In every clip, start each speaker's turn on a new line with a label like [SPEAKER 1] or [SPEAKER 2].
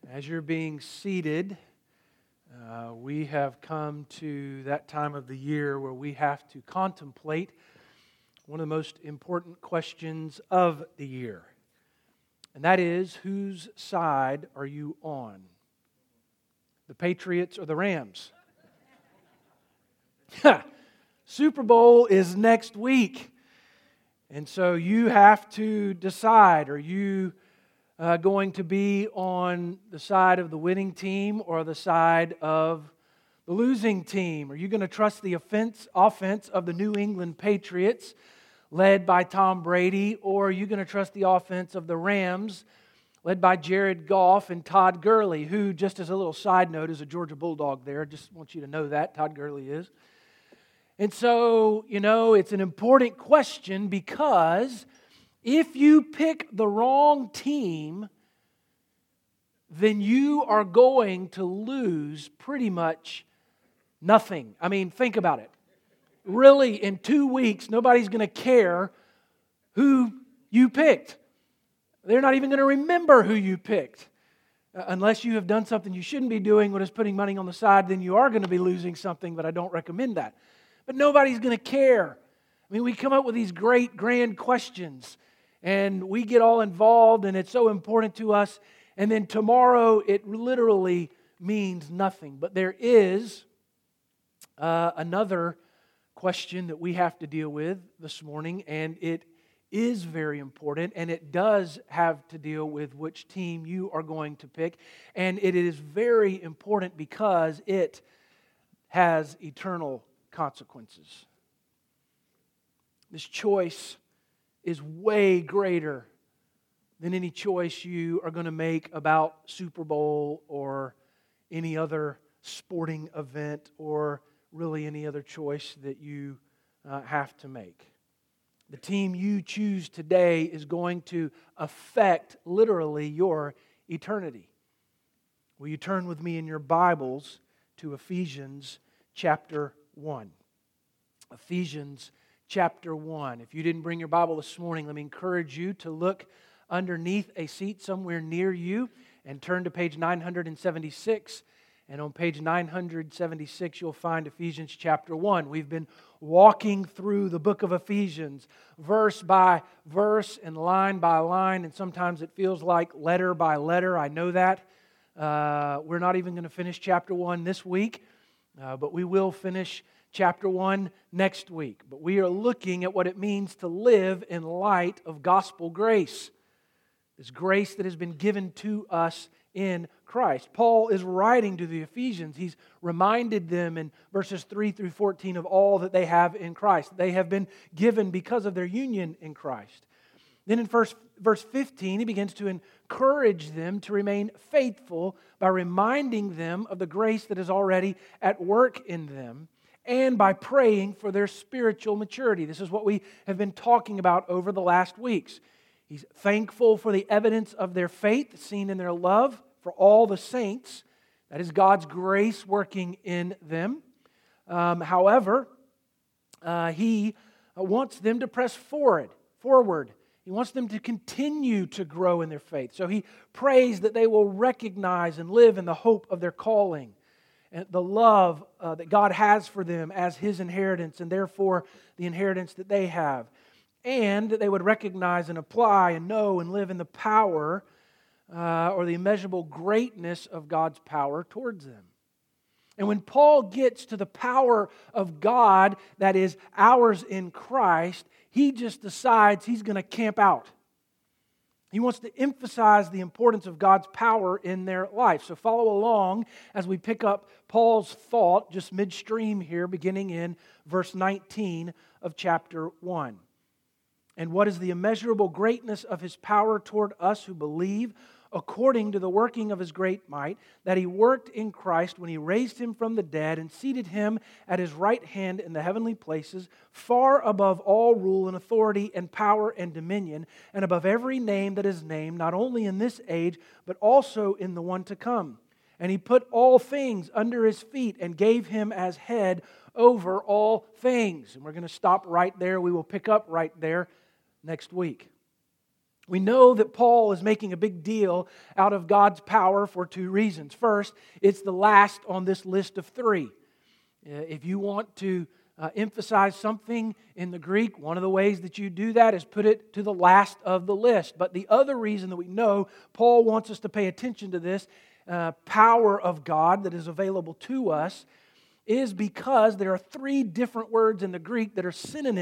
[SPEAKER 1] As you're being seated, we have come to that time of the year where we have to contemplate one of the most important questions of the year. And that is, whose side are you on? The Patriots or the Rams? Super Bowl is next week. And so you have to decide, are you going to be on the side of the winning team or the side of the losing team? Are you going to trust the offense of the New England Patriots led by Tom Brady, or are you going to trust the offense of the Rams led by Jared Goff and Todd Gurley, who, just as a little side note, is a Georgia Bulldog there. Just want you to know that, Todd Gurley is. And so, it's an important question because if you pick the wrong team, then you are going to lose pretty much nothing. I mean, think about it. Really, in 2 weeks, nobody's going to care who you picked. They're not even going to remember who you picked. Unless you have done something you shouldn't be doing, what is putting money on the side, then you are going to be losing something, but I don't recommend that. But nobody's going to care. I mean, we come up with these great, grand questions, and we get all involved, and it's so important to us. And then tomorrow, it literally means nothing. But there is another question that we have to deal with this morning, and it is very important, and it does have to deal with which team you are going to pick. And it is very important because it has eternal consequences. This choice is way greater than any choice you are going to make about Super Bowl or any other sporting event or really any other choice that you have to make. The team you choose today is going to affect literally your eternity. Will you turn with me in your Bibles to Ephesians chapter 1? Ephesians chapter 1. If you didn't bring your Bible this morning, let me encourage you to look underneath a seat somewhere near you and turn to page 976. And on page 976, you'll find Ephesians chapter 1. We've been walking through the book of Ephesians, verse by verse and line by line, and sometimes it feels like letter by letter. I know that. We're not even going to finish chapter 1 this week, but we will finish chapter 1 next week. But we are looking at what it means to live in light of gospel grace. This grace that has been given to us in Christ. Paul is writing to the Ephesians. He's reminded them in verses 3 through 14 of all that they have in Christ. They have been given because of their union in Christ. Then in verse 15, he begins to encourage them to remain faithful by reminding them of the grace that is already at work in them, and by praying for their spiritual maturity. This is what we have been talking about over the last weeks. He's thankful for the evidence of their faith seen in their love for all the saints. That is God's grace working in them. However, He wants them to press forward. He wants them to continue to grow in their faith. So He prays that they will recognize and live in the hope of their calling, and the love that God has for them as His inheritance, and therefore the inheritance that they have. And that they would recognize and apply and know and live in the power or the immeasurable greatness of God's power towards them. And when Paul gets to the power of God that is ours in Christ, he just decides he's going to camp out. He wants to emphasize the importance of God's power in their life. So follow along as we pick up Paul's thought just midstream here, beginning in verse 19 of chapter 1. And what is the immeasurable greatness of His power toward us who believe, according to the working of His great might, that He worked in Christ when He raised Him from the dead and seated Him at His right hand in the heavenly places, far above all rule and authority and power and dominion, and above every name that is named, not only in this age, but also in the one to come. And He put all things under His feet and gave Him as head over all things. And we're going to stop right there. We will pick up right there next week. We know that Paul is making a big deal out of God's power for two reasons. First, it's the last on this list of three. If you want to emphasize something in the Greek, one of the ways that you do that is put it to the last of the list. But the other reason that we know Paul wants us to pay attention to this power of God that is available to us is because there are three different words in the Greek that are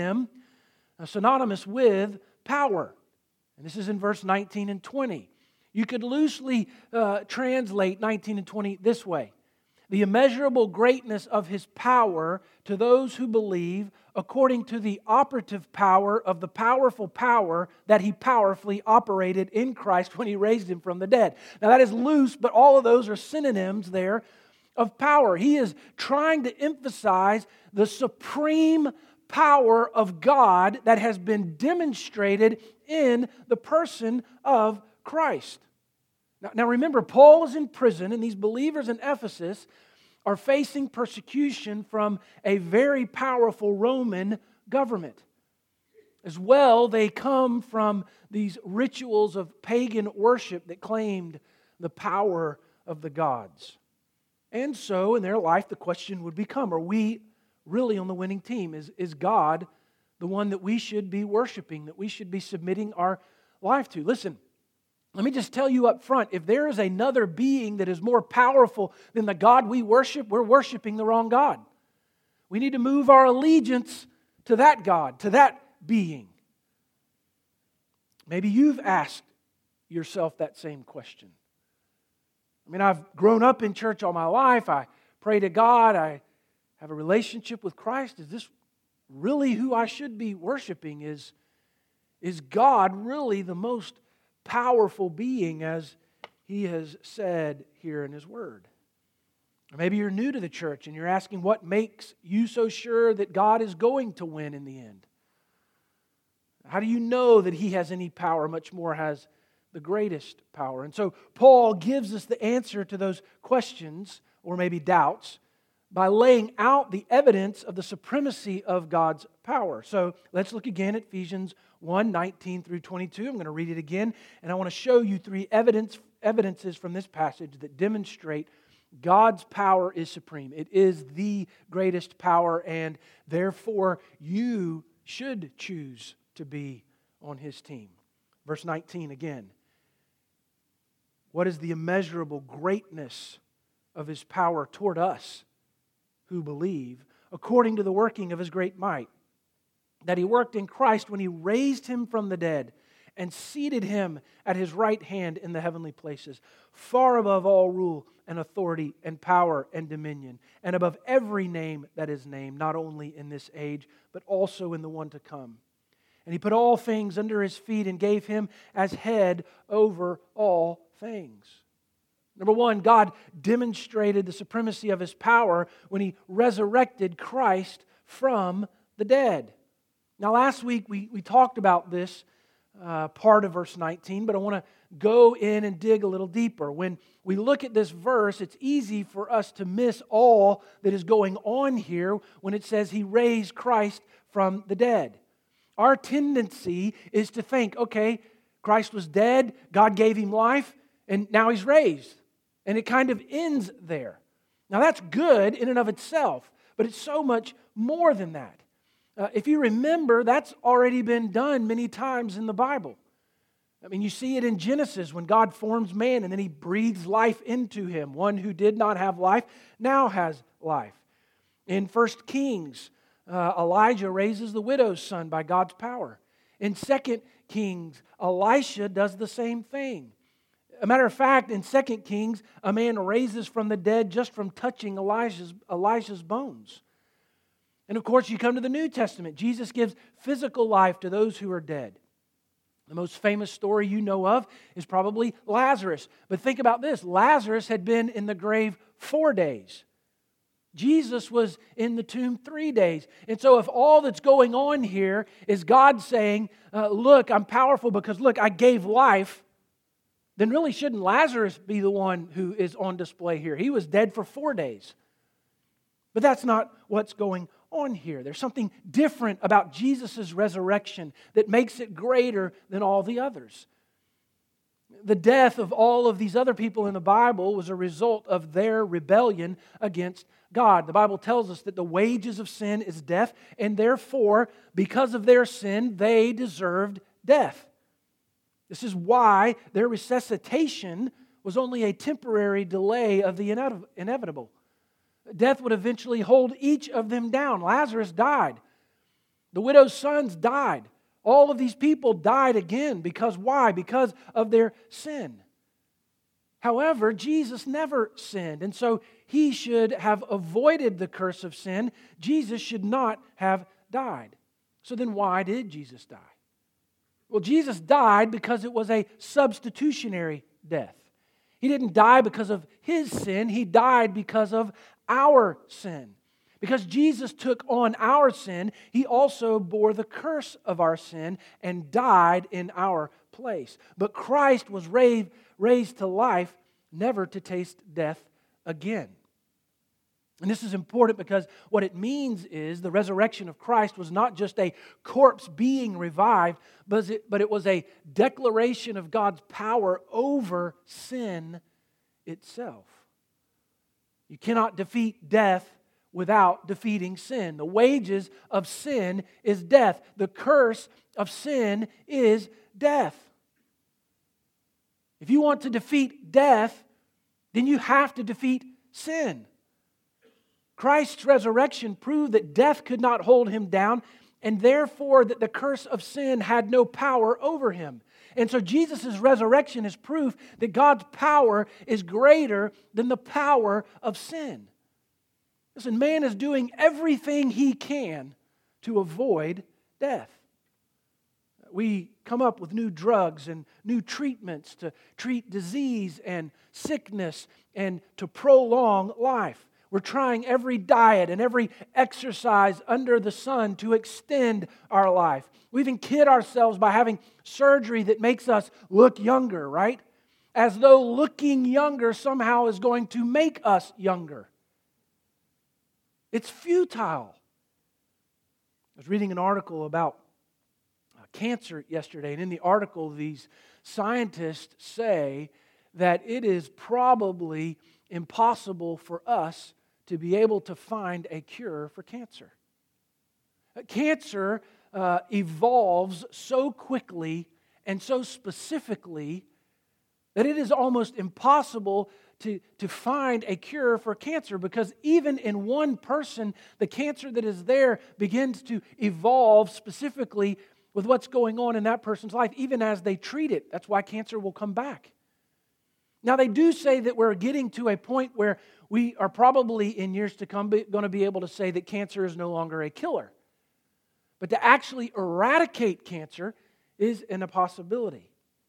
[SPEAKER 1] synonymous with power. And this is in verse 19 and 20. You could loosely translate 19 and 20 this way. The immeasurable greatness of His power to those who believe, according to the operative power of the powerful power that He powerfully operated in Christ when He raised Him from the dead. Now that is loose, but all of those are synonyms there of power. He is trying to emphasize the supreme power of God that has been demonstrated in the person of Christ. Now remember, Paul is in prison, and these believers in Ephesus are facing persecution from a very powerful Roman government. As well, they come from these rituals of pagan worship that claimed the power of the gods. And so, in their life, the question would become, are we really on the winning team? Is God the one that we should be worshiping, that we should be submitting our life to? Listen, let me just tell you up front, if there is another being that is more powerful than the God we worship, we're worshiping the wrong God. We need to move our allegiance to that God, to that being. Maybe you've asked yourself that same question. I mean, I've grown up in church all my life. I pray to God. I have a relationship with Christ. Is this really who I should be worshiping? Is God really the most powerful being, as He has said here in His Word? Or maybe you're new to the church and you're asking, what makes you so sure that God is going to win in the end? How do you know that He has any power, much more has the greatest power? And so Paul gives us the answer to those questions, or maybe doubts, by laying out the evidence of the supremacy of God's power. So let's look again at Ephesians 1, 19 through 22. I'm going to read it again, and I want to show you three evidences from this passage that demonstrate God's power is supreme. It is the greatest power, and therefore you should choose to be on His team. Verse 19 again. What is the immeasurable greatness of His power toward us who believe, according to the working of His great might, that He worked in Christ when He raised Him from the dead and seated Him at His right hand in the heavenly places, far above all rule and authority and power and dominion, and above every name that is named, not only in this age, but also in the one to come. And He put all things under His feet and gave Him as head over all things. Number one, God demonstrated the supremacy of His power when He resurrected Christ from the dead. Now, last week we talked about this part of verse 19, but I want to go in and dig a little deeper. When we look at this verse, it's easy for us to miss all that is going on here when it says He raised Christ from the dead. Our tendency is to think, okay, Christ was dead, God gave Him life, and now He's raised. And it kind of ends there. Now that's good in and of itself, but it's so much more than that. If you remember, that's already been done many times in the Bible. I mean, you see it in Genesis when God forms man and then He breathes life into him. One who did not have life now has life. In 1 Kings, Elijah raises the widow's son by God's power. In 2 Kings, Elisha does the same thing. A matter of fact, in 2 Kings, a man raises from the dead just from touching Elijah's bones. And of course, you come to the New Testament. Jesus gives physical life to those who are dead. The most famous story you know of is probably Lazarus. But think about this. Lazarus had been in the grave 4 days. Jesus was in the tomb 3 days. And so if all that's going on here is God saying, look, I'm powerful because, look, I gave life, then really shouldn't Lazarus be the one who is on display here? He was dead for 4 days. But that's not what's going on here. There's something different about Jesus' resurrection that makes it greater than all the others. the death of all of these other people in the Bible was a result of their rebellion against God. The Bible tells us that the wages of sin is death, and therefore, because of their sin, they deserved death. This is why their resuscitation was only a temporary delay of the inevitable. Death would eventually hold each of them down. Lazarus died. The widow's sons died. All of these people died again. Because why? Because of their sin. However, Jesus never sinned, and so He should have avoided the curse of sin. Jesus should not have died. So then why did Jesus die? Well, Jesus died because it was a substitutionary death. He didn't die because of His sin. He died because of our sin. Because Jesus took on our sin, He also bore the curse of our sin and died in our place. But Christ was raised to life, never to taste death again. And this is important because what it means is the resurrection of Christ was not just a corpse being revived, but it was a declaration of God's power over sin itself. You cannot defeat death without defeating sin. The wages of sin is death. The curse of sin is death. If you want to defeat death, then you have to defeat sin. Christ's resurrection proved that death could not hold Him down, and therefore that the curse of sin had no power over Him. And so Jesus' resurrection is proof that God's power is greater than the power of sin. Listen, man is doing everything he can to avoid death. We come up with new drugs and new treatments to treat disease and sickness and to prolong life. We're trying every diet and every exercise under the sun to extend our life. We even kid ourselves by having surgery that makes us look younger, right? As though looking younger somehow is going to make us younger. It's futile. I was reading an article about cancer yesterday, and in the article, these scientists say that it is probably impossible for us to be able to find a cure for cancer. Cancer evolves so quickly and so specifically that it is almost impossible to find a cure for cancer, because even in one person, the cancer that is there begins to evolve specifically with what's going on in that person's life, even as they treat it. That's why cancer will come back. Now, they do say that we're getting to a point where we are probably in years to come going to be able to say that cancer is no longer a killer. But to actually eradicate cancer is an impossibility.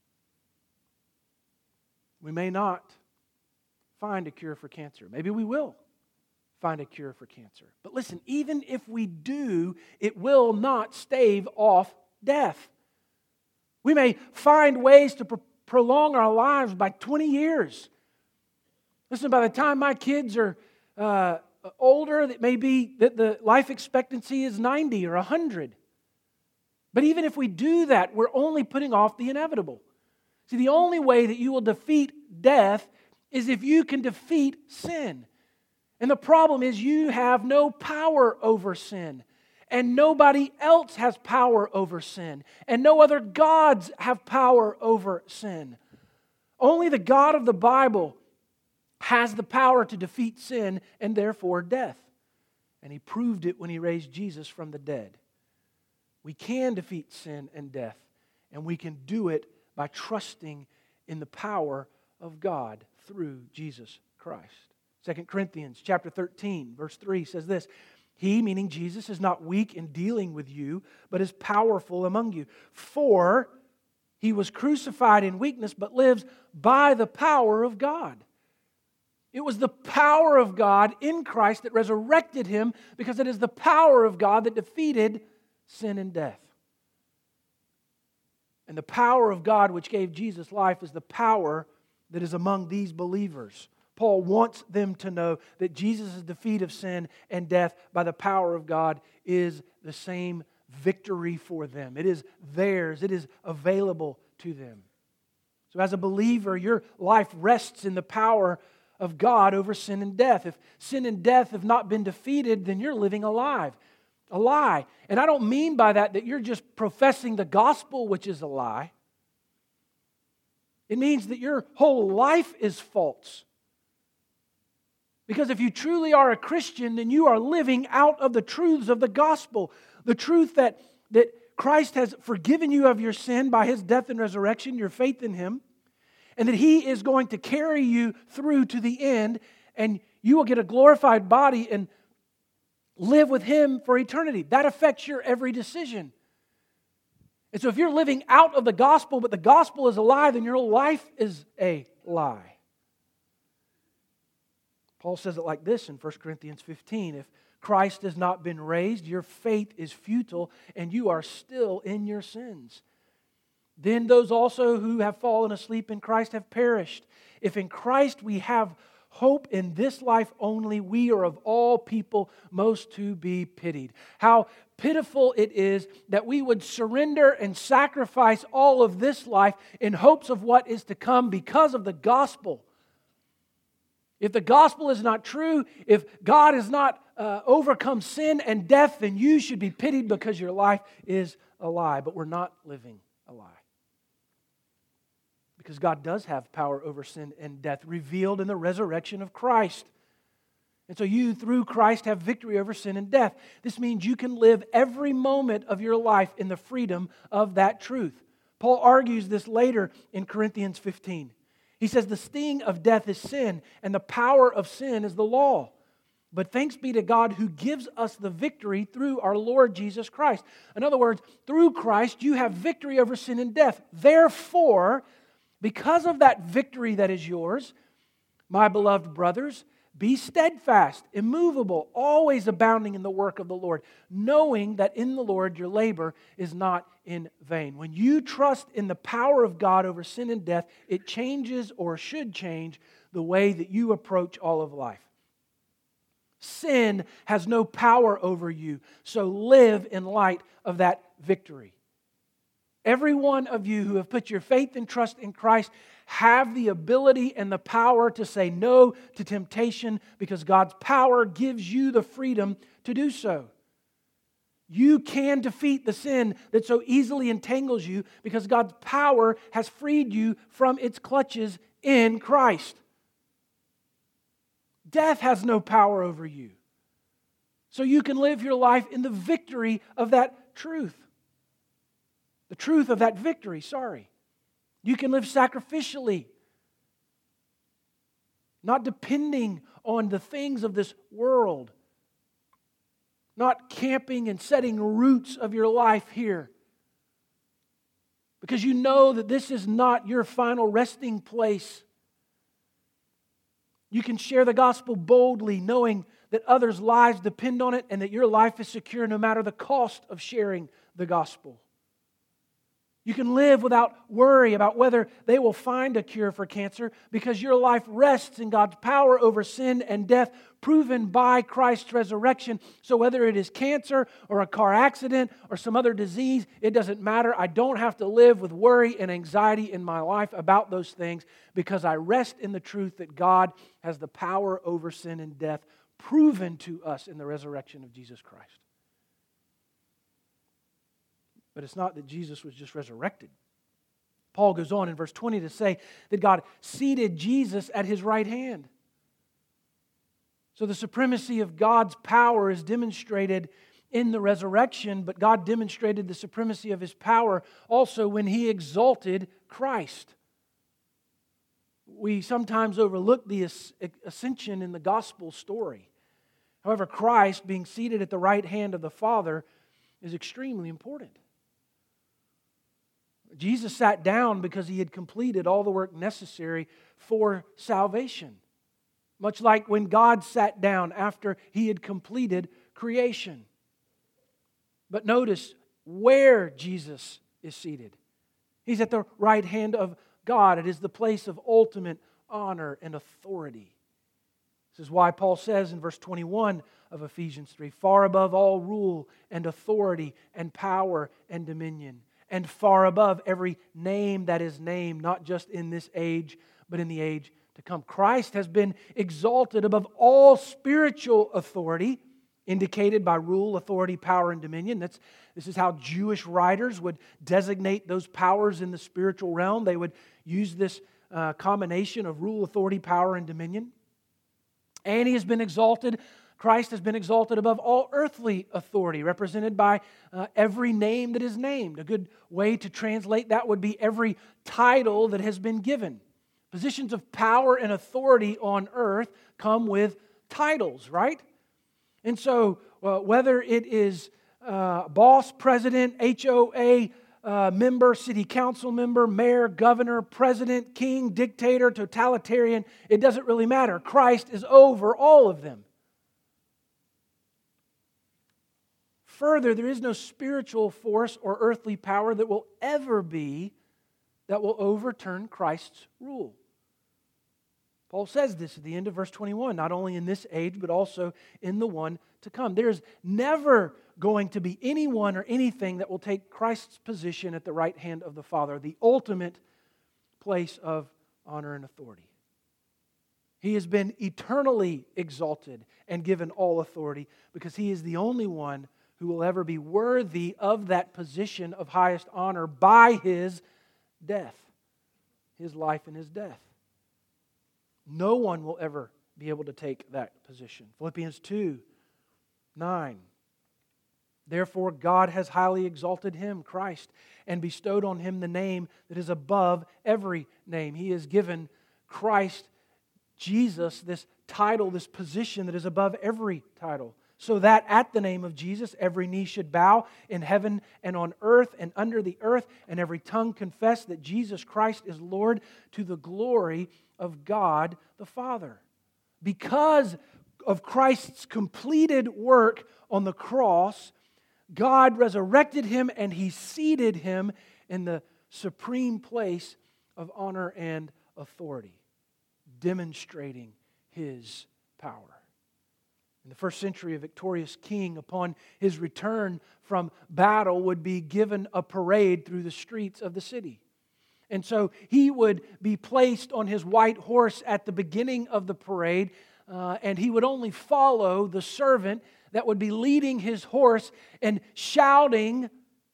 [SPEAKER 1] We may not find a cure for cancer. Maybe we will find a cure for cancer. But listen, even if we do, it will not stave off death. We may find ways to prolong our lives by 20 years. Listen, by the time my kids are older, it may be that the life expectancy is 90 or 100. But even if we do that, we're only putting off the inevitable. See, the only way that you will defeat death is if you can defeat sin. And the problem is you have no power over sin. And nobody else has power over sin. And no other gods have power over sin. Only the God of the Bible has the power to defeat sin and therefore death. And He proved it when He raised Jesus from the dead. We can defeat sin and death, and we can do it by trusting in the power of God through Jesus Christ. 2 Corinthians chapter 13, verse 3 says this: He, meaning Jesus, is not weak in dealing with you, but is powerful among you. For He was crucified in weakness, but lives by the power of God. It was the power of God in Christ that resurrected Him, because it is the power of God that defeated sin and death. And the power of God which gave Jesus life is the power that is among these believers. Paul wants them to know that Jesus' defeat of sin and death by the power of God is the same victory for them. It is theirs. It is available to them. So as a believer, your life rests in the power of God over sin and death. If sin and death have not been defeated, then you're living alive. A lie. And I don't mean by that you're just professing the gospel, which is a lie. It means that your whole life is false. Because if you truly are a Christian, then you are living out of the truths of the gospel. The truth that Christ has forgiven you of your sin by His death and resurrection, your faith in Him, and that He is going to carry you through to the end, and you will get a glorified body and live with Him for eternity. That affects your every decision. And so if you're living out of the gospel, but the gospel is a lie, then your life is a lie. Paul says it like this in 1 Corinthians 15. If Christ has not been raised, your faith is futile, and you are still in your sins. Then those also who have fallen asleep in Christ have perished. If in Christ we have hope in this life only, we are of all people most to be pitied. How pitiful it is that we would surrender and sacrifice all of this life in hopes of what is to come because of the gospel. If the gospel is not true, if God has not overcome sin and death, then you should be pitied because your life is a lie. But we're not living a lie. Because God does have power over sin and death revealed in the resurrection of Christ. And so you, through Christ, have victory over sin and death. This means you can live every moment of your life in the freedom of that truth. Paul argues this later in Corinthians 15. He says, the sting of death is sin, and the power of sin is the law. But thanks be to God who gives us the victory through our Lord Jesus Christ. In other words, through Christ, you have victory over sin and death. Therefore, because of that victory that is yours, my beloved brothers, be steadfast, immovable, always abounding in the work of the Lord, knowing that in the Lord your labor is not in vain. When you trust in the power of God over sin and death, it changes or should change the way that you approach all of life. Sin has no power over you, so live in light of that victory. Every one of you who have put your faith and trust in Christ have the ability and the power to say no to temptation because God's power gives you the freedom to do so. You can defeat the sin that so easily entangles you because God's power has freed you from its clutches in Christ. Death has no power over you. So you can live your life in the victory of that truth. The truth of that victory, You can live sacrificially, not depending on the things of this world, not camping and setting roots of your life here. Because you know that this is not your final resting place. You can share the gospel boldly, knowing that others' lives depend on it and that your life is secure no matter the cost of sharing the gospel. You can live without worry about whether they will find a cure for cancer because your life rests in God's power over sin and death proven by Christ's resurrection. So whether it is cancer or a car accident or some other disease, it doesn't matter. I don't have to live with worry and anxiety in my life about those things because I rest in the truth that God has the power over sin and death proven to us in the resurrection of Jesus Christ. But it's not that Jesus was just resurrected. Paul goes on in verse 20 to say that God seated Jesus at His right hand. So the supremacy of God's power is demonstrated in the resurrection, but God demonstrated the supremacy of His power also when He exalted Christ. We sometimes overlook the ascension in the gospel story. However, Christ being seated at the right hand of the Father is extremely important. Jesus sat down because He had completed all the work necessary for salvation. Much like when God sat down after He had completed creation. But notice where Jesus is seated. He's at the right hand of God. It is the place of ultimate honor and authority. This is why Paul says in verse 21 of Ephesians 3, far above all rule and authority and power and dominion and far above every name that is named, not just in this age, but in the age to come. Christ has been exalted above all spiritual authority, indicated by rule, authority, power, and dominion. This is how Jewish writers would designate those powers in the spiritual realm. They would use this combination of rule, authority, power, and dominion. And He has been exalted, Christ has been exalted above all earthly authority, represented by every name that is named. A good way to translate that would be every title that has been given. Positions of power and authority on earth come with titles, right? And so whether it is boss, president, HOA member, city council member, mayor, governor, president, king, dictator, totalitarian, it doesn't really matter. Christ is over all of them. Further, there is no spiritual force or earthly power that will ever be that will overturn Christ's rule. Paul says this at the end of verse 21, not only in this age, but also in the one to come. There's never going to be anyone or anything that will take Christ's position at the right hand of the Father, the ultimate place of honor and authority. He has been eternally exalted and given all authority because He is the only one who will ever be worthy of that position of highest honor by His death, His life and His death. No one will ever be able to take that position. Philippians 2:9. Therefore God has highly exalted Him, Christ, and bestowed on Him the name that is above every name. He has given Christ, Jesus, this title, this position that is above every title, so that at the name of Jesus every knee should bow in heaven and on earth and under the earth, and every tongue confess that Jesus Christ is Lord, to the glory of God the Father. Because of Christ's completed work on the cross, God resurrected Him and He seated Him in the supreme place of honor and authority, demonstrating His power. In the first century, a victorious king, upon his return from battle, would be given a parade through the streets of the city. And so he would be placed on his white horse at the beginning of the parade, and he would only follow the servant that would be leading his horse and shouting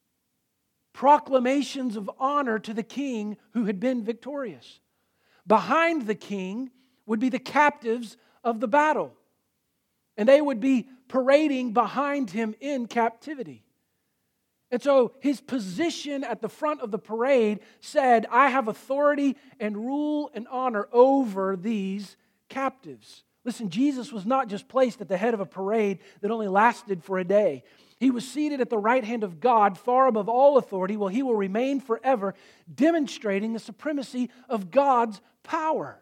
[SPEAKER 1] proclamations of honor to the king who had been victorious. Behind the king would be the captives of the battle, and they would be parading behind him in captivity. And so his position at the front of the parade said, I have authority and rule and honor over these captives. Listen, Jesus was not just placed at the head of a parade that only lasted for a day. He was seated at the right hand of God, far above all authority, while He will remain forever, demonstrating the supremacy of God's power.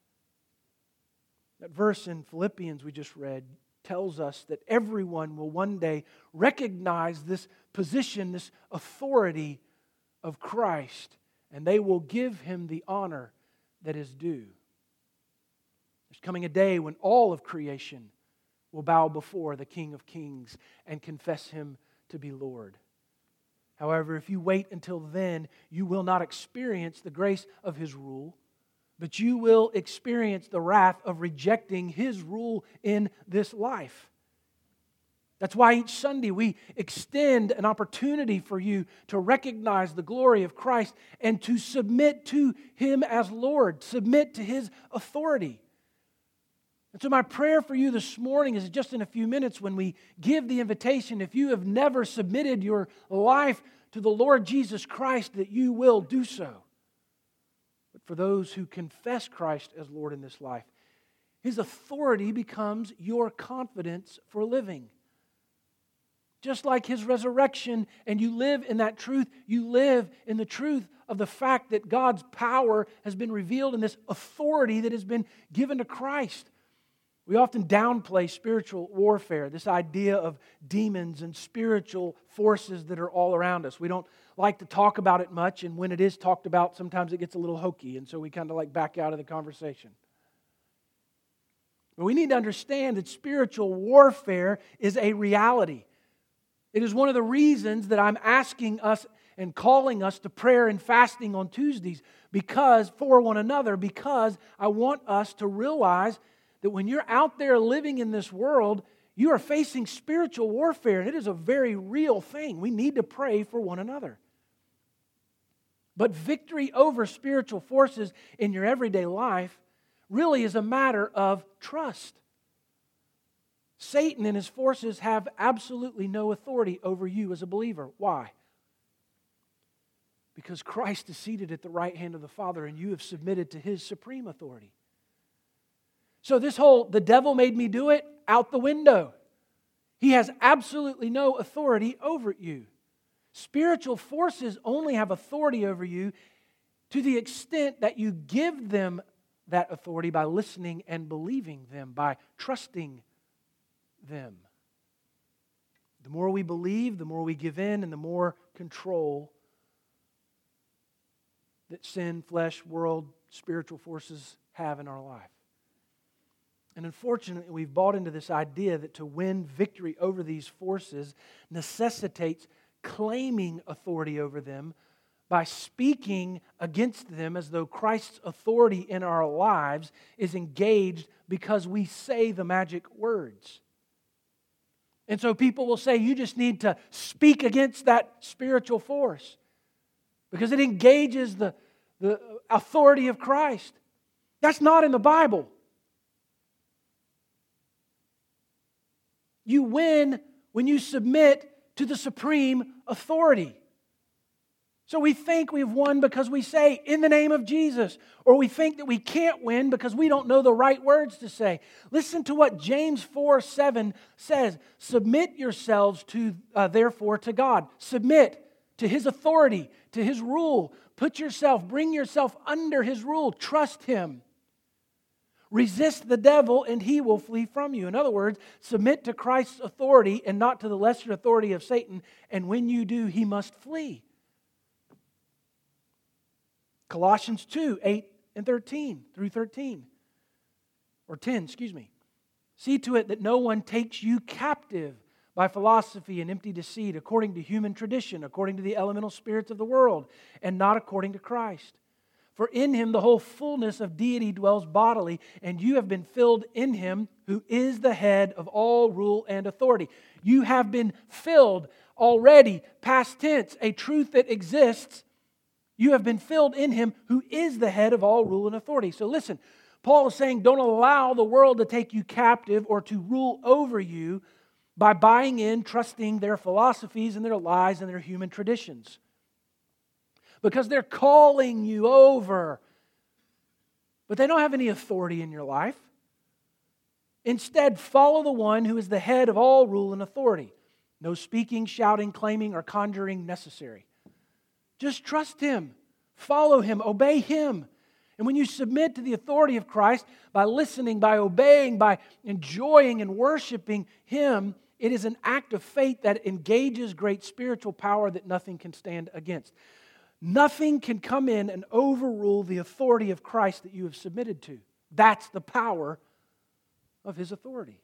[SPEAKER 1] That verse in Philippians we just read tells us that everyone will one day recognize this position, this authority of Christ, and they will give Him the honor that is due. There's coming a day when all of creation will bow before the King of Kings and confess Him to be Lord. However, if you wait until then, you will not experience the grace of His rule, but you will experience the wrath of rejecting His rule in this life. That's why each Sunday we extend an opportunity for you to recognize the glory of Christ and to submit to Him as Lord, submit to His authority. And so my prayer for you this morning is just in a few minutes when we give the invitation, if you have never submitted your life to the Lord Jesus Christ, that you will do so. But for those who confess Christ as Lord in this life, His authority becomes your confidence for living. Just like His resurrection, and you live in that truth, you live in the truth of the fact that God's power has been revealed in this authority that has been given to Christ. We often downplay spiritual warfare, this idea of demons and spiritual forces that are all around us. We don't like to talk about it much, and when it is talked about, sometimes it gets a little hokey, and so we kind of like back out of the conversation. But we need to understand that spiritual warfare is a reality. It is one of the reasons that I'm asking us and calling us to prayer and fasting on Tuesdays for one another, because I want us to realize that when you're out there living in this world, you are facing spiritual warfare, and it is a very real thing. We need to pray for one another. But victory over spiritual forces in your everyday life really is a matter of trust. Satan and his forces have absolutely no authority over you as a believer. Why? Because Christ is seated at the right hand of the Father, and you have submitted to His supreme authority. So this whole, the devil made me do it, out the window. He has absolutely no authority over you. Spiritual forces only have authority over you to the extent that you give them that authority by listening and believing them, by trusting them. The more we believe, the more we give in, and the more control that sin, flesh, world, spiritual forces have in our life. And unfortunately, we've bought into this idea that to win victory over these forces necessitates claiming authority over them by speaking against them as though Christ's authority in our lives is engaged because we say the magic words. And so people will say, you just need to speak against that spiritual force because it engages the authority of Christ. That's not in the Bible. You win when you submit to the supreme authority. So we think we've won because we say, in the name of Jesus, or we think that we can't win because we don't know the right words to say. Listen to what James 4:7 says. Submit yourselves therefore to God. Submit to His authority, to His rule. Bring yourself under His rule. Trust Him. Resist the devil and he will flee from you. In other words, submit to Christ's authority and not to the lesser authority of Satan. And when you do, he must flee. Colossians 2:8-13 through 13. Or 10, excuse me. See to it that no one takes you captive by philosophy and empty deceit, according to human tradition, according to the elemental spirits of the world, and not according to Christ. For in Him the whole fullness of deity dwells bodily, and you have been filled in Him who is the head of all rule and authority. You have been filled already, past tense, a truth that exists. You have been filled in Him who is the head of all rule and authority. So listen, Paul is saying don't allow the world to take you captive or to rule over you by buying in, trusting their philosophies and their lies and their human traditions. Because they're calling you over. But they don't have any authority in your life. Instead, follow the one who is the head of all rule and authority. No speaking, shouting, claiming, or conjuring necessary. Just trust Him. Follow Him. Obey Him. And when you submit to the authority of Christ, by listening, by obeying, by enjoying and worshiping Him, it is an act of faith that engages great spiritual power that nothing can stand against. Nothing can come in and overrule the authority of Christ that you have submitted to. That's the power of His authority.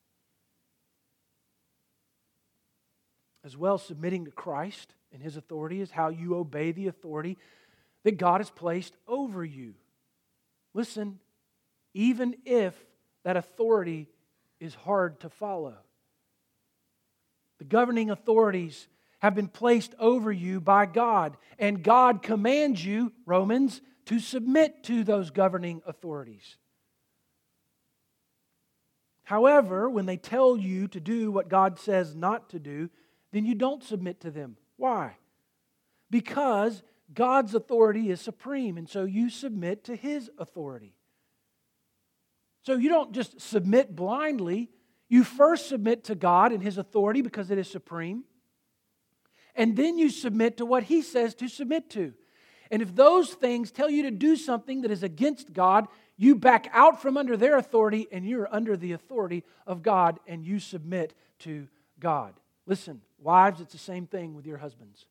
[SPEAKER 1] As well, submitting to Christ and His authority is how you obey the authority that God has placed over you. Listen, even if that authority is hard to follow. The governing authorities have been placed over you by God. And God commands you, Romans, to submit to those governing authorities. However, when they tell you to do what God says not to do, then you don't submit to them. Why? Because God's authority is supreme, and so you submit to His authority. So you don't just submit blindly. You first submit to God and His authority because it is supreme. And then you submit to what He says to submit to. And if those things tell you to do something that is against God, you back out from under their authority and you're under the authority of God and you submit to God. Listen, wives, it's the same thing with your husbands.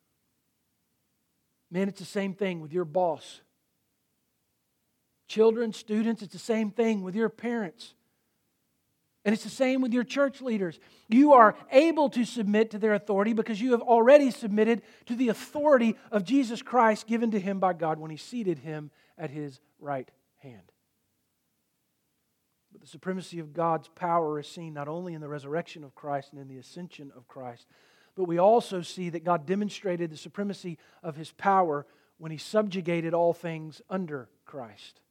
[SPEAKER 1] Men, it's the same thing with your boss. Children, students, it's the same thing with your parents. And it's the same with your church leaders. You are able to submit to their authority because you have already submitted to the authority of Jesus Christ given to him by God when he seated him at his right hand. But the supremacy of God's power is seen not only in the resurrection of Christ and in the ascension of Christ, but we also see that God demonstrated the supremacy of his power when he subjugated all things under Christ.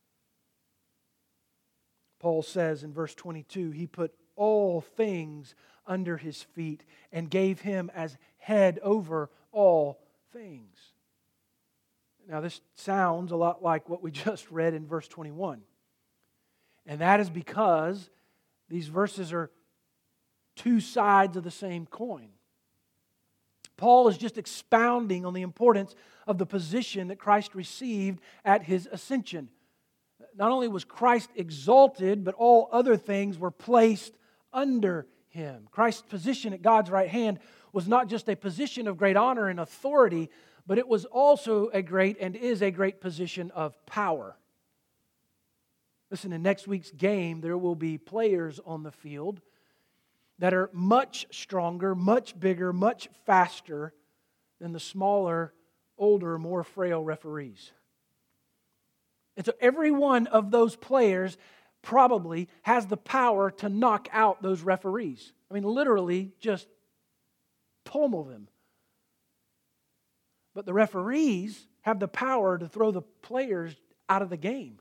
[SPEAKER 1] Paul says in verse 22, he put all things under his feet and gave him as head over all things. Now this sounds a lot like what we just read in verse 21. And that is because these verses are two sides of the same coin. Paul is just expounding on the importance of the position that Christ received at his ascension. Not only was Christ exalted, but all other things were placed under him. Christ's position at God's right hand was not just a position of great honor and authority, but it was also a great and is a great position of power. Listen, in next week's game, there will be players on the field that are much stronger, much bigger, much faster than the smaller, older, more frail referees. And so every one of those players probably has the power to knock out those referees. I mean, literally just pummel them. But the referees have the power to throw the players out of the game.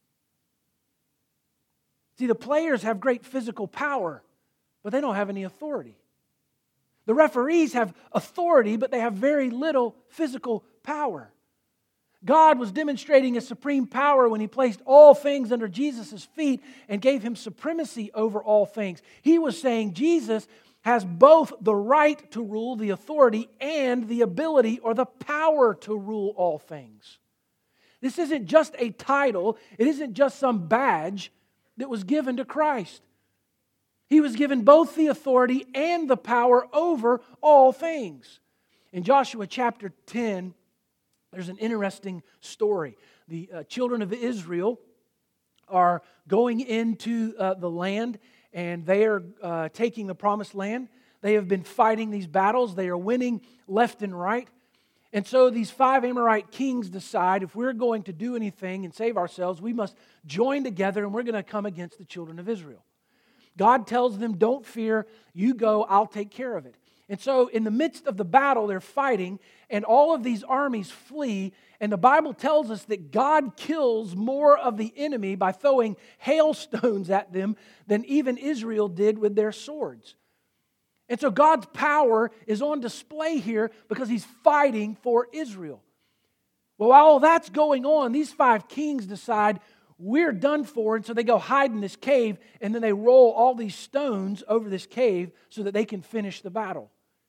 [SPEAKER 1] See, the players have great physical power, but they don't have any authority. The referees have authority, but they have very little physical power. God was demonstrating His supreme power when He placed all things under Jesus' feet and gave Him supremacy over all things. He was saying Jesus has both the right to rule, the authority, and the ability or the power to rule all things. This isn't just a title. It isn't just some badge that was given to Christ. He was given both the authority and the power over all things. In Joshua chapter 10, there's an interesting story. The children of Israel are going into the land, and they are taking the promised land. They have been fighting these battles. They are winning left and right. And so these 5 Amorite kings decide if we're going to do anything and save ourselves, we must join together and we're going to come against the children of Israel. God tells them, don't fear, you go, I'll take care of it. And so in the midst of the battle, they're fighting, and all of these armies flee, and the Bible tells us that God kills more of the enemy by throwing hailstones at them than even Israel did with their swords. And so God's power is on display here because He's fighting for Israel. Well, while all that's going on, these 5 kings decide we're done for, and so they go hide in this cave, and then they roll all these stones over this cave so that they can finish the battle.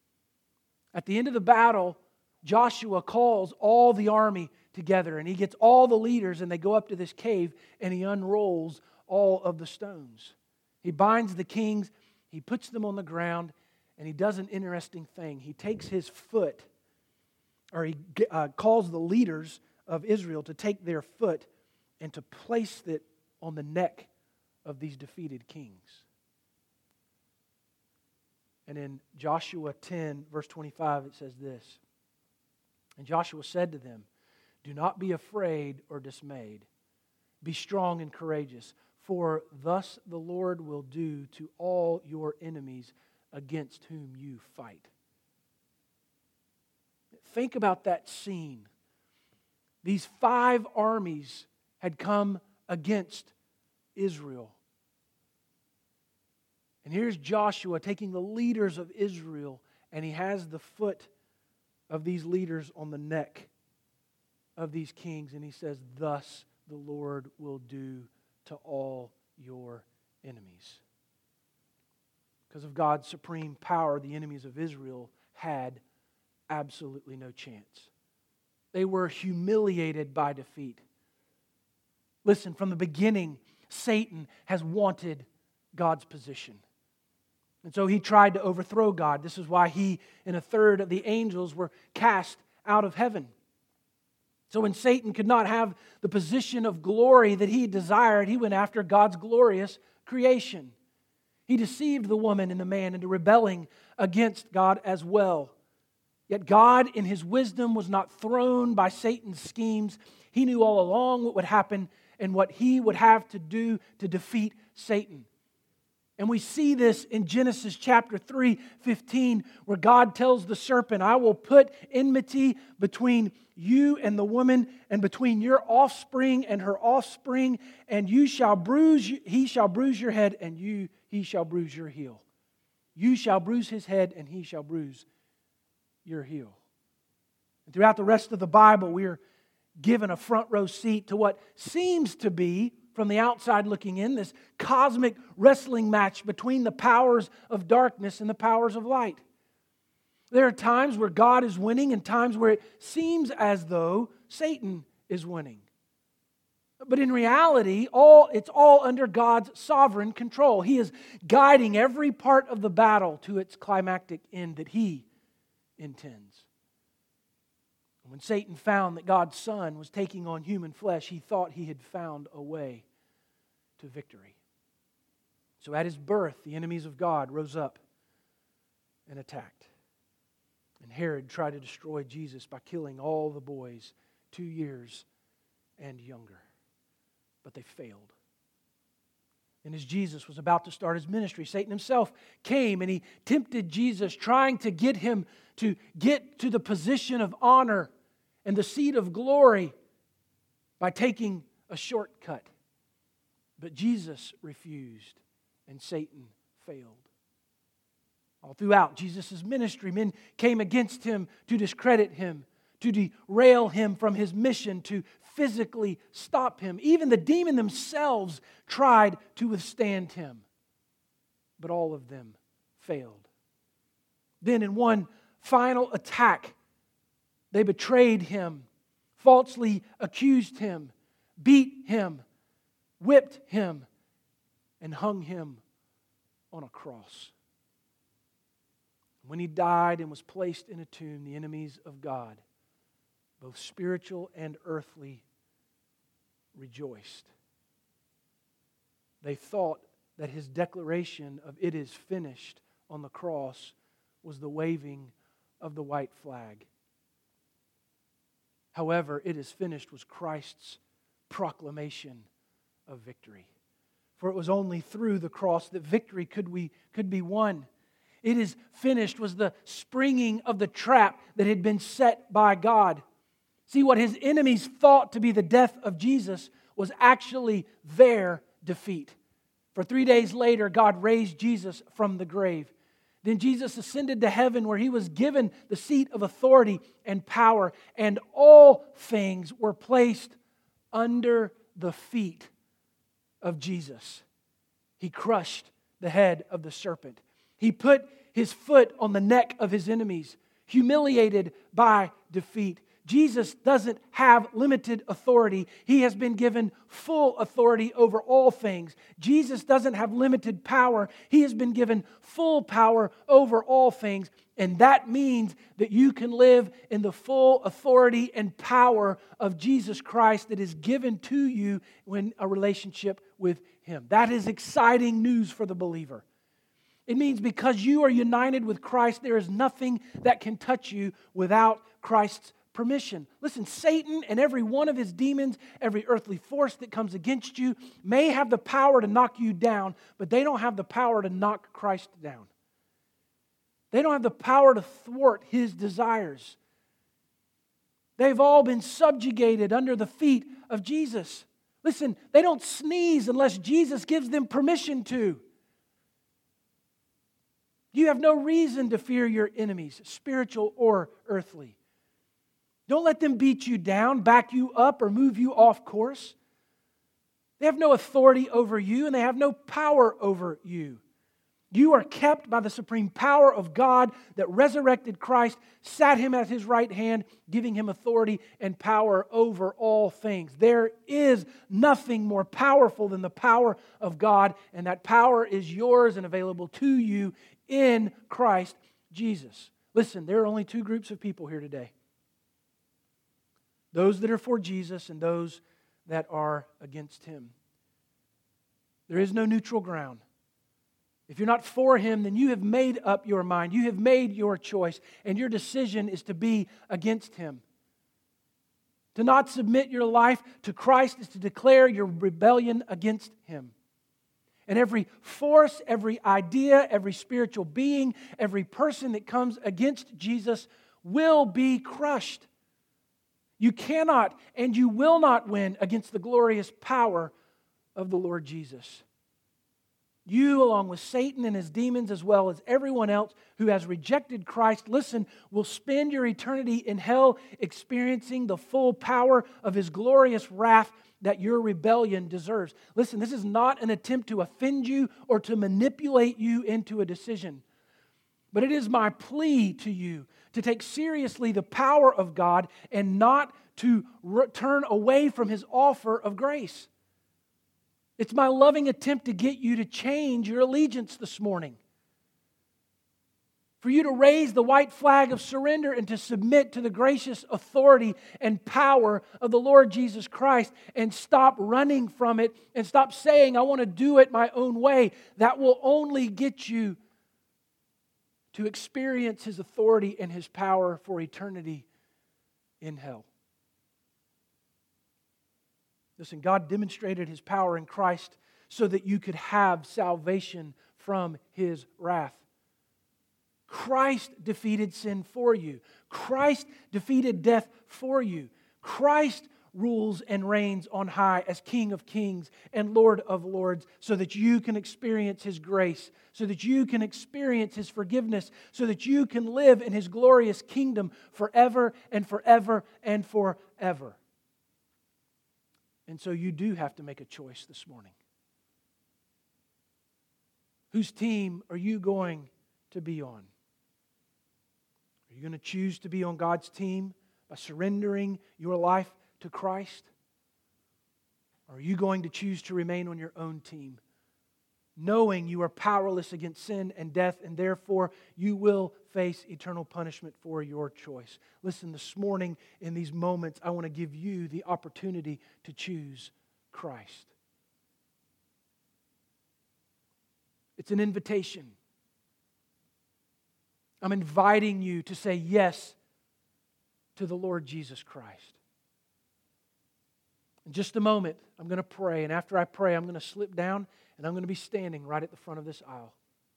[SPEAKER 1] At the end of the battle, Joshua calls all the army together, and he gets all the leaders, and they go up to this cave, and he unrolls all of the stones. He binds the kings, he puts them on the ground, and he does an interesting thing. He takes his foot, or he calls the leaders of Israel to take their foot and to place it on the neck of these defeated kings. And in Joshua 10, verse 25, it says this, and Joshua said to them, do not be afraid or dismayed. Be strong and courageous, for thus the Lord will do to all your enemies against whom you fight. Think about that scene. These 5 armies had come against Israel. And here's Joshua taking the leaders of Israel, and he has the foot of these leaders on the neck of these kings, and he says, thus the Lord will do to all your enemies. Because of God's supreme power, the enemies of Israel had absolutely no chance. They were humiliated by defeat. Listen, from the beginning, Satan has wanted God's position. And so he tried to overthrow God. This is why he and a third of the angels were cast out of heaven. So when Satan could not have the position of glory that he desired, he went after God's glorious creation. He deceived the woman and the man into rebelling against God as well. Yet God, in His wisdom, was not thrown by Satan's schemes. He knew all along what would happen and what He would have to do to defeat Satan. And we see this in Genesis chapter 3:15, where God tells the serpent, I will put enmity between you and the woman, and between your offspring and her offspring, and he shall bruise your head, and he shall bruise your heel. You shall bruise his head, and he shall bruise your heel. And throughout the rest of the Bible, we are given a front row seat to what seems to be, from the outside looking in, this cosmic wrestling match between the powers of darkness and the powers of light. There are times where God is winning and times where it seems as though Satan is winning. But in reality, it's all under God's sovereign control. He is guiding every part of the battle to its climactic end that He intends. When Satan found that God's Son was taking on human flesh, he thought he had found a way to victory. So at His birth, the enemies of God rose up and attacked. And Herod tried to destroy Jesus by killing all the boys 2 years and younger. But they failed. And as Jesus was about to start His ministry, Satan himself came and he tempted Jesus, trying to get Him to get to the position of honor and the seat of glory by taking a shortcut. But Jesus refused, and Satan failed. All throughout Jesus' ministry, men came against Him to discredit Him, to derail Him from His mission, to physically stop Him. Even the demons themselves tried to withstand Him, but all of them failed. Then in one final attack, they betrayed Him, falsely accused Him, beat Him, whipped Him, and hung Him on a cross. When He died and was placed in a tomb, the enemies of God, both spiritual and earthly, rejoiced. They thought that His declaration of "it is finished" on the cross was the waving of the white flag. However, "it is finished" was Christ's proclamation of victory. For it was only through the cross that victory could be won. "It is finished" was the springing of the trap that had been set by God. See, what His enemies thought to be the death of Jesus was actually their defeat. For 3 days later, God raised Jesus from the grave. Then Jesus ascended to heaven, where He was given the seat of authority and power, and all things were placed under the feet of Jesus. He crushed the head of the serpent. He put His foot on the neck of His enemies, humiliated by defeat. Jesus doesn't have limited authority. He has been given full authority over all things. Jesus doesn't have limited power. He has been given full power over all things. And that means that you can live in the full authority and power of Jesus Christ that is given to you in a relationship with Him. That is exciting news for the believer. It means because you are united with Christ, there is nothing that can touch you without Christ's permission. Listen, Satan and every one of his demons, every earthly force that comes against you may have the power to knock you down, but they don't have the power to knock Christ down. They don't have the power to thwart His desires. They've all been subjugated under the feet of Jesus. Listen, they don't sneeze unless Jesus gives them permission to. You have no reason to fear your enemies, spiritual or earthly. Don't let them beat you down, back you up, or move you off course. They have no authority over you, and they have no power over you. You are kept by the supreme power of God that resurrected Christ, sat Him at His right hand, giving Him authority and power over all things. There is nothing more powerful than the power of God, and that power is yours and available to you in Christ Jesus. Listen, there are only two groups of people here today. Those that are for Jesus and those that are against Him. There is no neutral ground. If you're not for Him, then you have made up your mind. You have made your choice, and your decision is to be against Him. To not submit your life to Christ is to declare your rebellion against Him. And every force, every idea, every spiritual being, every person that comes against Jesus will be crushed. You cannot and you will not win against the glorious power of the Lord Jesus. You, along with Satan and his demons, as well as everyone else who has rejected Christ, listen, will spend your eternity in hell experiencing the full power of His glorious wrath that your rebellion deserves. Listen, this is not an attempt to offend you or to manipulate you into a decision. But it is my plea to you to take seriously the power of God and not to turn away from His offer of grace. It's my loving attempt to get you to change your allegiance this morning. For you to raise the white flag of surrender and to submit to the gracious authority and power of the Lord Jesus Christ and stop running from it and stop saying, I want to do it my own way. That will only get you to experience His authority and His power for eternity in hell. Listen, God demonstrated His power in Christ so that you could have salvation from His wrath. Christ defeated sin for you. Christ defeated death for you. Christ rules and reigns on high as King of kings and Lord of lords so that you can experience His grace, so that you can experience His forgiveness, so that you can live in His glorious kingdom forever and forever and forever. And so you do have to make a choice this morning. Whose team are you going to be on? Are you going to choose to be on God's team by surrendering your life to Christ? Or are you going to choose to remain on your own team, knowing you are powerless against sin and death, and therefore you will face eternal punishment for your choice? Listen, this morning in these moments, I want to give you the opportunity to choose Christ. It's an invitation. I'm inviting you to say yes to the Lord Jesus Christ. In just a moment, I'm going to pray, and after I pray, I'm going to slip down and I'm going to be standing right at the front of this aisle.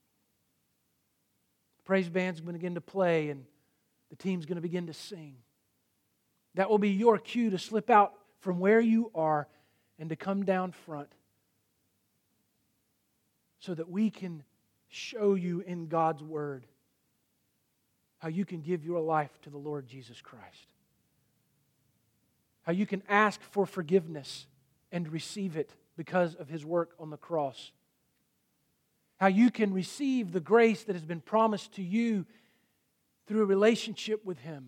[SPEAKER 1] The praise band's going to begin to play and the team's going to begin to sing. That will be your cue to slip out from where you are and to come down front so that we can show you in God's Word how you can give your life to the Lord Jesus Christ. How you can ask for forgiveness and receive it because of His work on the cross. How you can receive the grace that has been promised to you through a relationship with Him.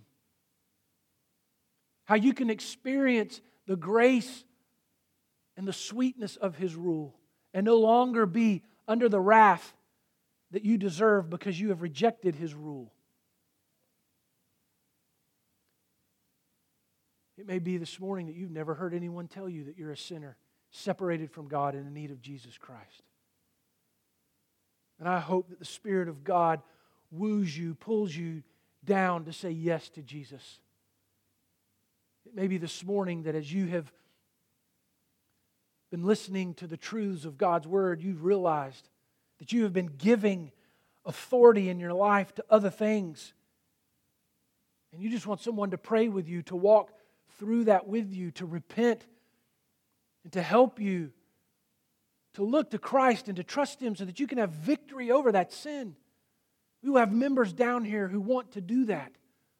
[SPEAKER 1] How you can experience the grace and the sweetness of His rule and no longer be under the wrath that you deserve because you have rejected His rule. It may be this morning that you've never heard anyone tell you that you're a sinner, separated from God and in need of Jesus Christ. And I hope that the Spirit of God woos you, pulls you down to say yes to Jesus. It may be this morning that as you have been listening to the truths of God's Word, you've realized that you have been giving authority in your life to other things. And you just want someone to pray with you, to walk through that with you, to repent and to help you to look to Christ and to trust Him so that you can have victory over that sin. We will have members down here who want to do that.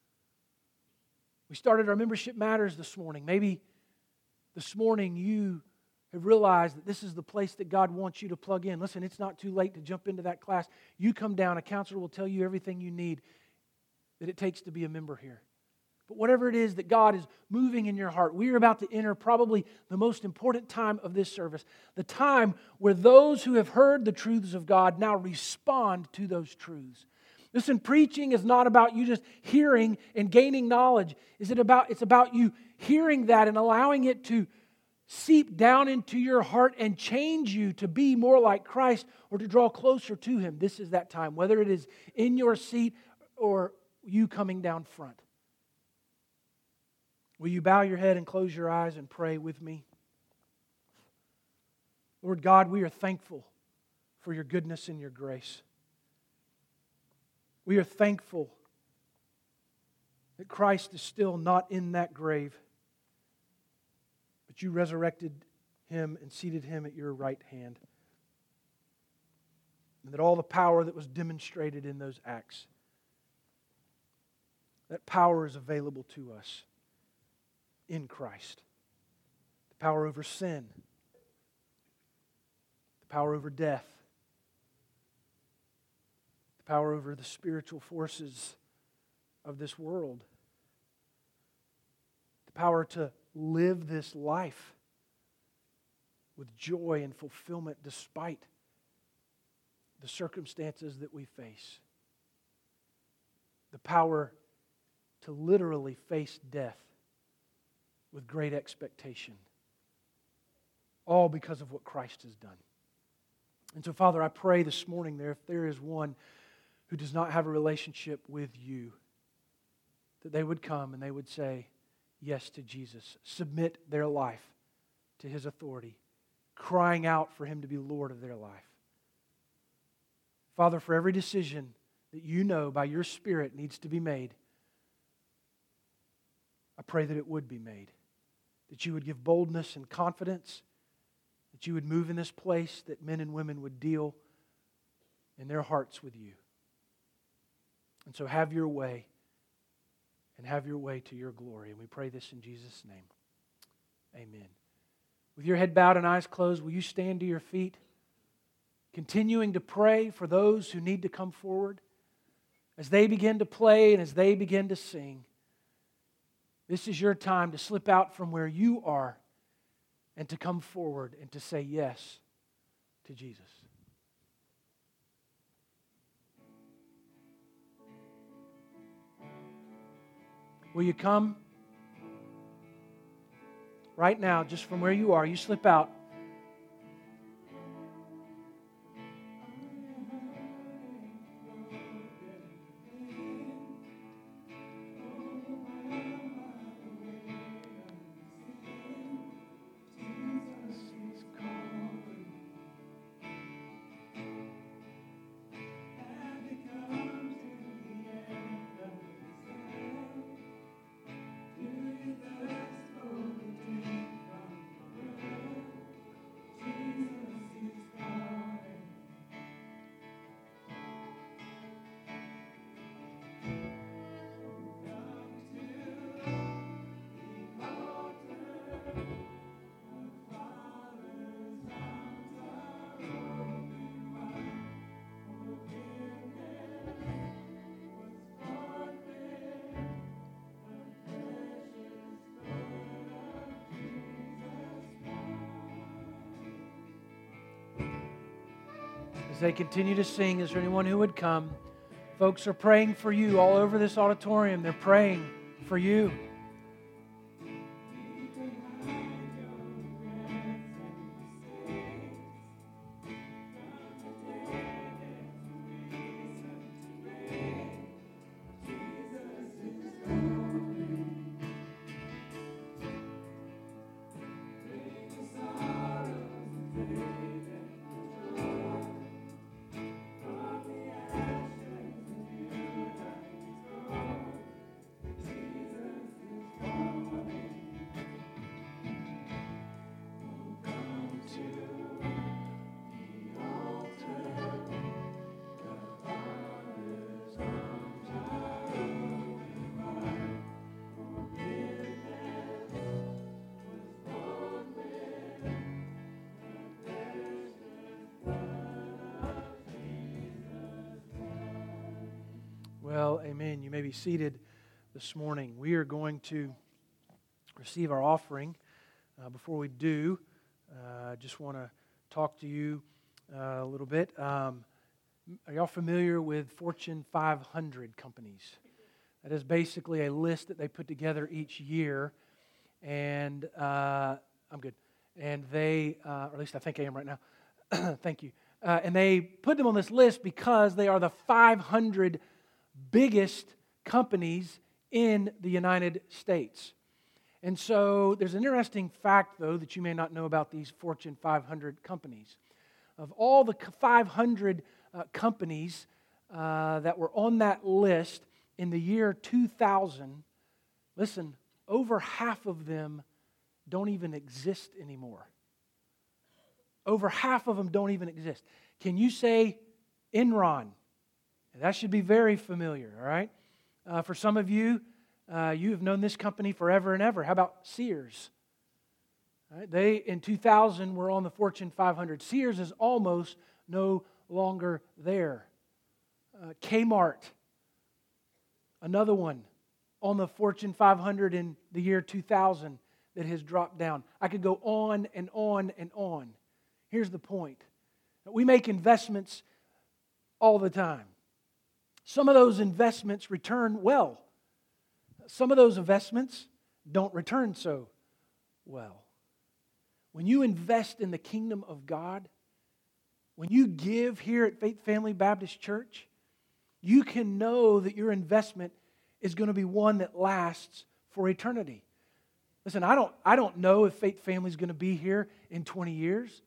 [SPEAKER 1] We started our Membership Matters this morning. Maybe this morning you have realized that this is the place that God wants you to plug in. Listen, it's not too late to jump into that class. You come down, a counselor will tell you everything you need that it takes to be a member here. But whatever it is that God is moving in your heart, we are about to enter probably the most important time of this service, the time where those who have heard the truths of God now respond to those truths. Listen, preaching is not about you just hearing and gaining knowledge. It's about you hearing that and allowing it to seep down into your heart and change you to be more like Christ or to draw closer to Him, this is that time, whether it is in your seat or you coming down front. Will you bow your head and close your eyes and pray with me? Lord God, we are thankful for your goodness and your grace. We are thankful that Christ is still not in that grave, but you resurrected Him and seated Him at your right hand. And that all the power that was demonstrated in those acts, that power is available to us in Christ. The power over sin, the power over death, the power over the spiritual forces of this world, the power to live this life with joy and fulfillment despite the circumstances that we face. The power to literally face death with great expectation. All because of what Christ has done. And so, Father, I pray this morning if there is one who does not have a relationship with you, that they would come and they would say yes to Jesus, submit their life to His authority, crying out for Him to be Lord of their life. Father, for every decision that you know by your Spirit needs to be made, I pray that it would be made, that you would give boldness and confidence, that you would move in this place, that men and women would deal in their hearts with you. And so have your way, and have your way to your glory. And we pray this in Jesus' name. Amen. With your head bowed and eyes closed, will you stand to your feet, continuing to pray for those who need to come forward as they begin to play and as they begin to sing. This is your time to slip out from where you are and to come forward and to say yes to Jesus. Will you come right now, just from where you are? You slip out. As they continue to sing, is there anyone who would come? Folks are praying for you all over this auditorium. They're praying for you. Well, amen. You may be seated this morning. We are going to receive our offering. Before we do, I just want to talk to you a little bit. Are y'all familiar with Fortune 500 companies? That is basically a list that they put together each year. And I'm good. and they, or at least I think I am right now. Thank you. And they put them on this list because they are the 500 biggest companies in the United States. And so there's an interesting fact, though, that you may not know about these Fortune 500 companies. Of all the 500 companies that were on that list in the year 2000, listen, over half of them don't even exist anymore. Over half of them don't even exist. Can you say Enron? That should be very familiar, all right? For some of you, you have known this company forever and ever. How about Sears? All right, they, in 2000, were on the Fortune 500. Sears is almost no longer there. Kmart, another one on the Fortune 500 in the year 2000 that has dropped down. I could go on and on and on. Here's the point. We make investments all the time. Some of those investments return well. Some of those investments don't return so well. When you invest in the kingdom of God, when you give here at Faith Family Baptist Church, you can know that your investment is going to be one that lasts for eternity. Listen, I don't know if Faith Family is going to be here in 20 years.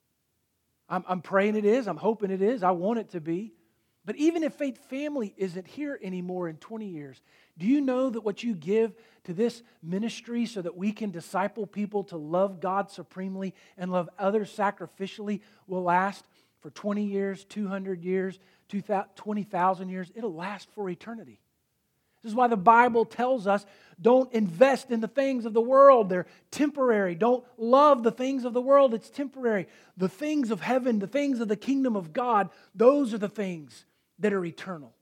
[SPEAKER 1] I'm praying it is. I'm hoping it is. I want it to be. But even if Faith Family isn't here anymore in 20 years, do you know that what you give to this ministry so that we can disciple people to love God supremely and love others sacrificially will last for 20 years, 200 years, 20,000 years? It'll last for eternity. This is why the Bible tells us don't invest in the things of the world. They're temporary. Don't love the things of the world. It's temporary. The things of heaven, the things of the kingdom of God, those are the things that are eternal.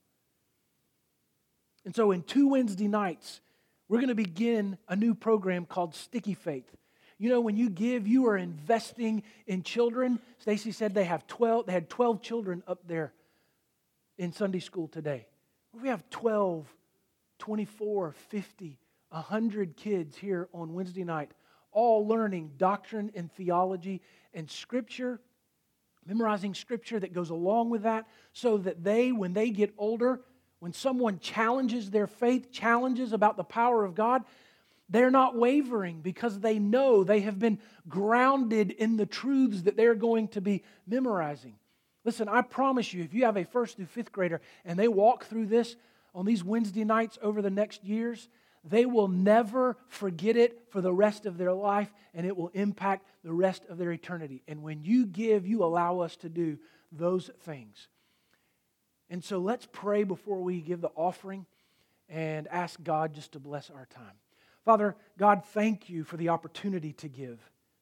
[SPEAKER 1] And so in 2 Wednesday nights, we're going to begin a new program called Sticky Faith. You know, when you give, you are investing in children. Stacy said they had 12 children up there in Sunday school today. We have 12, 24, 50, 100 kids here on Wednesday night, all learning doctrine and theology and Scripture, memorizing Scripture that goes along with that, so that they, when they get older, when someone challenges their faith, challenges about the power of God, they're not wavering because they know they have been grounded in the truths that they're going to be memorizing. Listen, I promise you, if you have a 1st through 5th grader and they walk through this on these Wednesday nights over the next years, they will never forget it for the rest of their life, and it will impact the rest of their eternity. And when you give, you allow us to do those things. And so let's pray before we give the offering and ask God just to bless our time. Father, God, thank you for the opportunity to give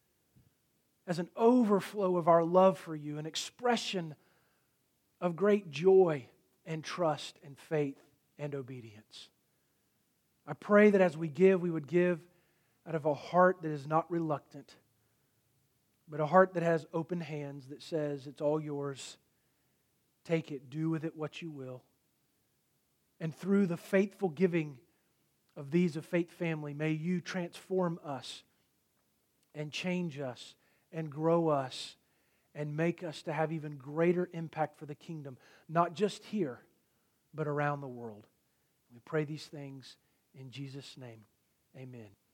[SPEAKER 1] as an overflow of our love for you, an expression of great joy and trust and faith and obedience. I pray that as we give, we would give out of a heart that is not reluctant, but a heart that has open hands that says, it's all yours. Take it, do with it what you will. And through the faithful giving of these of Faith Family, may you transform us and change us and grow us and make us to have even greater impact for the kingdom, not just here, but around the world. We pray these things in Jesus' name. Amen.